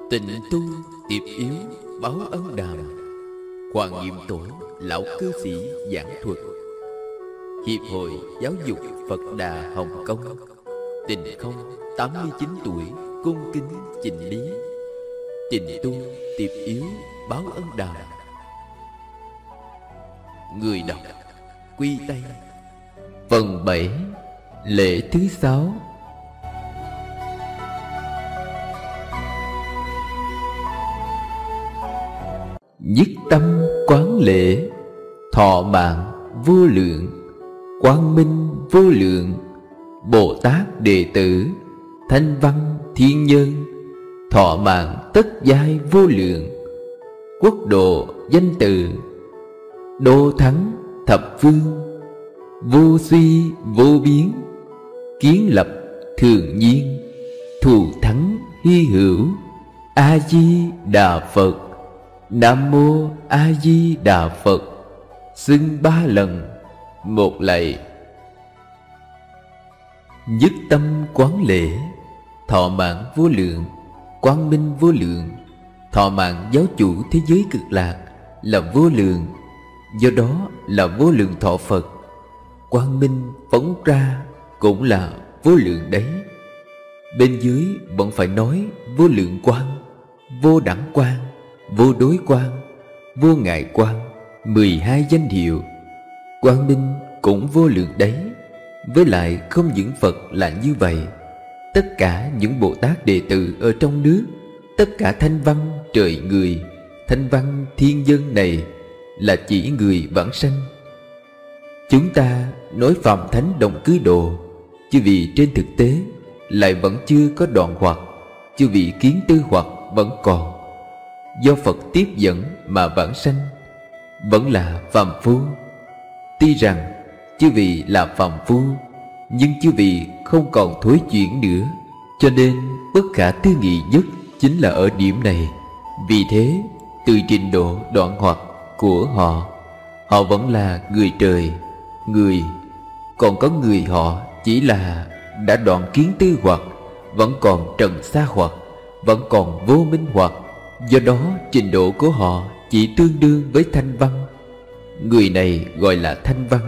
Tịnh tu tiệp yếu báo ân đàm. Hoàng Nhiệm Tổ lão cư sĩ giảng thuật. Hiệp hội Giáo dục Phật Đà Hồng Kông. Tịnh Không 89 tuổi cung kính chỉnh lý. Tịnh tu tiệp yếu báo ân đàm. Người đọc Quy Tây. Phần 7. Lễ thứ 6. Nhất tâm quán lễ, thọ mạng vô lượng, quang minh vô lượng, Bồ Tát đệ tử, thanh văn thiên nhân, thọ mạng tất giai vô lượng, quốc độ danh từ, đô thắng thập phương, vô suy vô biến, kiến lập thường nhiên, thù thắng hy hữu. A Di Đà Phật. Nam Mô A Di Đà Phật. Xưng 3 lần, một lạy. Nhất tâm quán lễ, thọ mạng vô lượng, quang minh vô lượng. Thọ mạng giáo chủ thế giới cực lạc là vô lượng, do đó là vô lượng thọ Phật. Quang minh phóng ra cũng là vô lượng đấy. Bên dưới vẫn phải nói vô lượng quang, vô đẳng quang, vô đối quang, vô ngại quang, 12 danh hiệu. Quang minh cũng vô lượng đấy. Với lại không những Phật là như vậy, tất cả những Bồ Tát đệ tử ở trong nước, tất cả thanh văn trời người, thanh văn thiên dân này là chỉ người vãng sanh. Chúng ta nói Phạm Thánh Đồng Cư Độ, chứ vì trên thực tế lại vẫn chưa có đoạn hoặc, chứ vì kiến tư hoặc vẫn còn. Do Phật tiếp dẫn mà vãng sanh, vẫn là phàm phu. Tuy rằng chư vị là phàm phu, nhưng chư vị không còn thối chuyển nữa, cho nên bất khả tư nghị nhất chính là ở điểm này. Vì thế, từ trình độ đoạn hoặc của họ, họ vẫn là người trời, người. Còn có người họ chỉ là đã đoạn kiến tư hoặc, vẫn còn trần sa hoặc, vẫn còn vô minh hoặc. Do đó trình độ của họ chỉ tương đương với thanh văn. Người này gọi là thanh văn.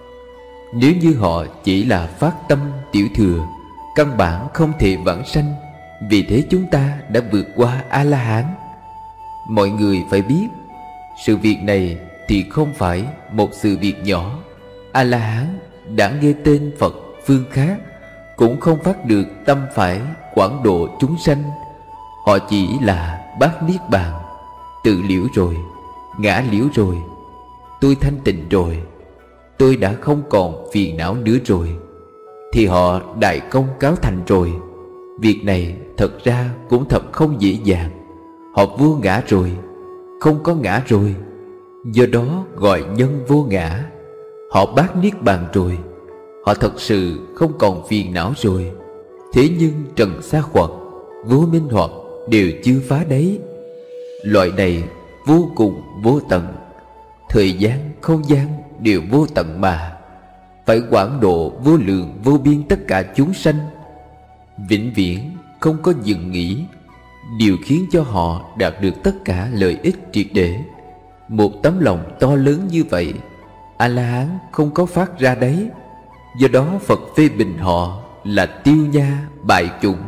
Nếu như họ chỉ là phát tâm tiểu thừa, căn bản không thể vãng sanh. Vì thế chúng ta đã vượt qua A-la-hán. Mọi người phải biết, sự việc này thì không phải một sự việc nhỏ. A-la-hán đã nghe tên Phật phương khác, cũng không phát được tâm phải quảng độ chúng sanh. Họ chỉ là bát niết bàn, tự liễu rồi, ngã liễu rồi, tôi thanh tịnh rồi, tôi đã không còn phiền não nữa rồi, thì họ đại công cáo thành rồi. Việc này thật ra cũng thật không dễ dàng. Họ vô ngã rồi, không có ngã rồi, do đó gọi nhân vô ngã. Họ bát niết bàn rồi, họ thật sự không còn phiền não rồi. Thế nhưng trần sa hoặc, vô minh hoặc đều chưa phá đấy. Loại này vô cùng vô tận, thời gian không gian đều vô tận mà. Phải quảng độ vô lượng vô biên tất cả chúng sanh, vĩnh viễn không có dừng nghỉ. Điều khiến cho họ đạt được tất cả lợi ích triệt để. Một tấm lòng to lớn như vậy, A-la-hán không có phát ra đấy. Do đó Phật phê bình họ là tiêu nha bại chủng.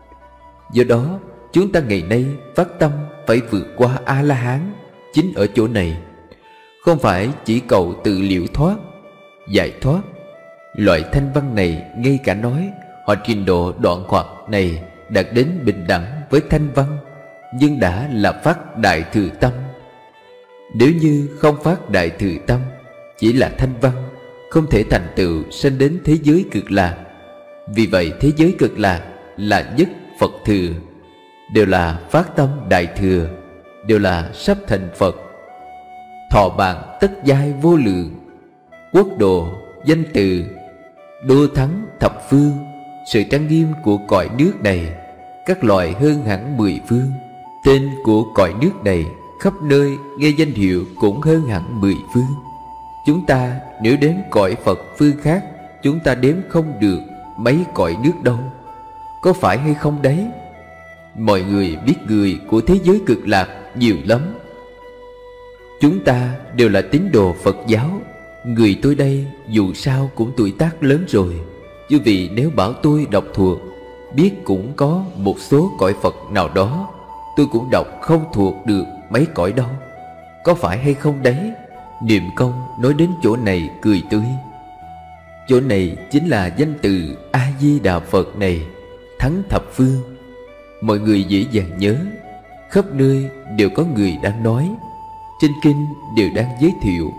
Do đó chúng ta ngày nay phát tâm phải vượt qua A-la-hán chính ở chỗ này. Không phải chỉ cầu tự liễu thoát, giải thoát. Loại thanh văn này ngay cả nói họ trình độ đoạn hoặc này đạt đến bình đẳng với thanh văn, nhưng đã là phát đại thừa tâm. Nếu như không phát đại thừa tâm, chỉ là thanh văn, không thể thành tựu sanh đến thế giới cực lạc. Vì vậy thế giới cực lạc là nhất Phật thừa, đều là phát tâm đại thừa, đều là sắp thành Phật. Thọ mạng tất giai vô lượng, quốc độ danh từ, đô thắng thập phương. Sự trang nghiêm của cõi nước này các loại hơn hẳn 10 phương. Tên của cõi nước này khắp nơi nghe danh hiệu cũng hơn hẳn 10 phương. Chúng ta nếu đếm cõi Phật phương khác, chúng ta đếm không được mấy cõi nước đâu. Có phải hay không đấy? Mọi người biết người của thế giới cực lạc nhiều lắm. Chúng ta đều là tín đồ Phật giáo. Người tôi đây dù sao cũng tuổi tác lớn rồi. Chứ vì nếu bảo tôi đọc thuộc, biết cũng có một số cõi Phật nào đó, tôi cũng đọc không thuộc được mấy cõi đâu. Có phải hay không đấy? Niệm Công nói đến chỗ này cười tươi. Chỗ này chính là danh từ A-di-đà Phật này, thắng thập phương. Mọi người dễ dàng nhớ. Khắp nơi đều có người đang nói, trên kinh đều đang giới thiệu.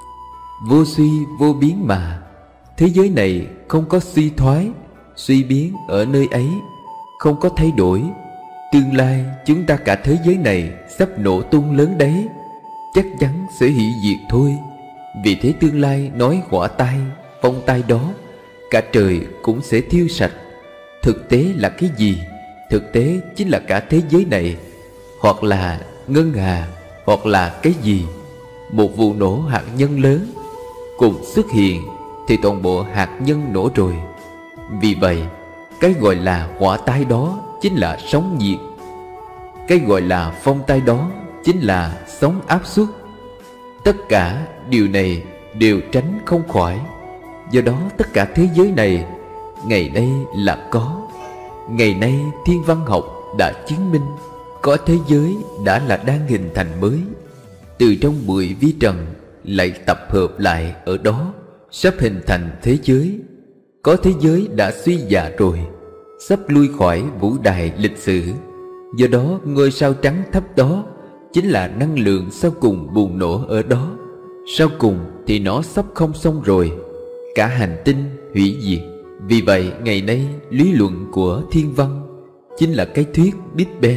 Vô suy vô biến mà. Thế giới này không có suy thoái, suy biến ở nơi ấy, không có thay đổi. Tương lai chúng ta cả thế giới này sắp nổ tung lớn đấy, chắc chắn sẽ hủy diệt thôi. Vì thế tương lai nói hỏa tai, phong tai đó, cả trời cũng sẽ thiêu sạch. Thực tế là cái gì? Thực tế chính là cả thế giới này, hoặc là ngân hà, hoặc là cái gì. Một vụ nổ hạt nhân lớn cùng xuất hiện thì toàn bộ hạt nhân nổ rồi. Vì vậy cái gọi là hỏa tai đó chính là sóng nhiệt, cái gọi là phong tai đó chính là sóng áp suất. Tất cả điều này đều tránh không khỏi. Do đó tất cả thế giới này ngày nay là có. Ngày nay thiên văn học đã chứng minh có thế giới đã là đang hình thành mới. Từ trong 10 vi trần lại tập hợp lại ở đó, sắp hình thành thế giới. Có thế giới đã suy già rồi, sắp lui khỏi vũ đài lịch sử. Do đó ngôi sao trắng thấp đó chính là năng lượng sau cùng bùng nổ ở đó. Sau cùng thì nó sắp không xong rồi, cả hành tinh hủy diệt. Vì vậy ngày nay lý luận của thiên văn chính là cái thuyết Big Bang.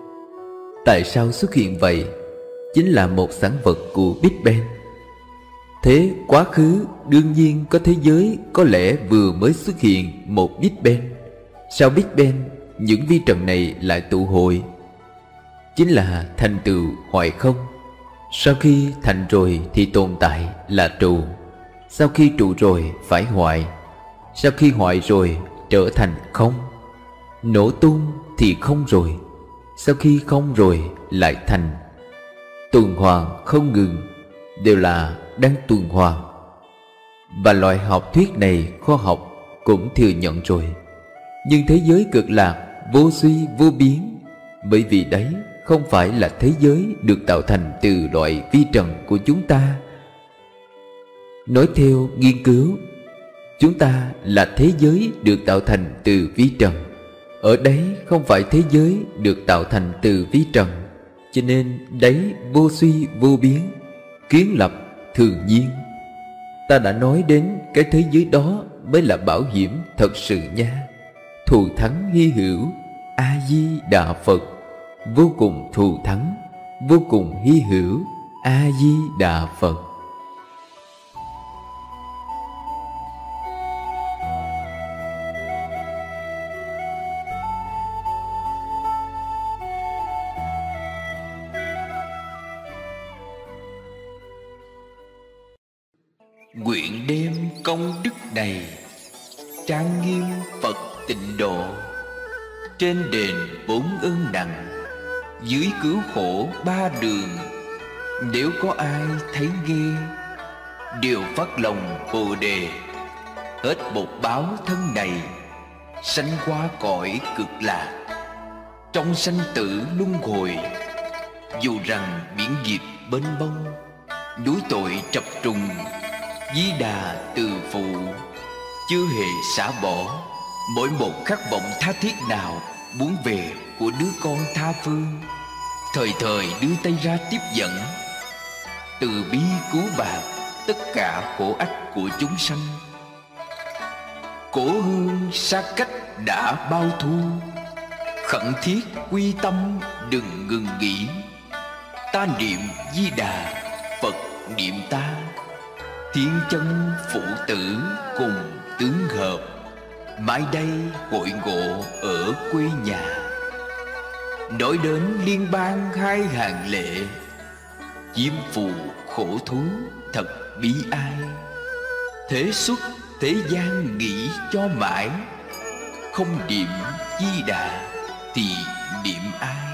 Tại sao xuất hiện vậy? Chính là một sản vật của Big Bang. Thế quá khứ đương nhiên có thế giới có lẽ vừa mới xuất hiện một Big Bang. Sau Big Bang những vi trần này lại tụ hội, chính là thành tựu hoại không. Sau khi thành rồi thì tồn tại là trụ. Sau khi trụ rồi phải hoại. Sau khi hoại rồi trở thành không. Nổ tung thì không rồi. Sau khi không rồi lại thành. Tuần hoàn không ngừng, đều là đang tuần hoàn. Và loại học thuyết này khoa học cũng thừa nhận rồi. Nhưng thế giới cực lạc vô suy vô biến, bởi vì đấy không phải là thế giới được tạo thành từ loại vi trần của chúng ta. Nói theo nghiên cứu, chúng ta là thế giới được tạo thành từ vi trần. Ở đấy không phải thế giới được tạo thành từ vi trần. Cho nên đấy vô suy vô biến, kiến lập thường nhiên. Ta đã nói đến cái thế giới đó mới là bảo hiểm thật sự nha. Thù thắng hy hữu, A-di-đà Phật. Vô cùng thù thắng, vô cùng hy hữu, A-di-đà Phật. Nguyện đem công đức này trang nghiêm Phật tịnh độ, trên đền 4 ơn nặng, dưới cứu khổ 3 đường. Nếu có ai thấy nghe, đều phát lòng Bồ Đề, hết một báo thân này, sanh qua cõi cực lạc. Trong sanh tử luân hồi, dù rằng biển nghiệp mênh mông, núi tội trập trùng, Di Đà từ phụ, chưa hề xả bỏ mỗi một khát vọng tha thiết nào muốn về của đứa con tha phương. Thời thời đưa tay ra tiếp dẫn, từ bi cứu bạc tất cả khổ ách của chúng sanh. Cổ hương xa cách đã bao thu, khẩn thiết quy tâm đừng ngừng nghỉ. Ta niệm Di Đà, Phật niệm ta, thiên chân phụ tử cùng tướng hợp, mãi đây hội ngộ ở quê nhà. Nói đến liên bang 2 hàng lệ, chiếm phù khổ thú thật bi ai. Thế xuất thế gian nghĩ cho mãi, không niệm Di Đà thì niệm ai?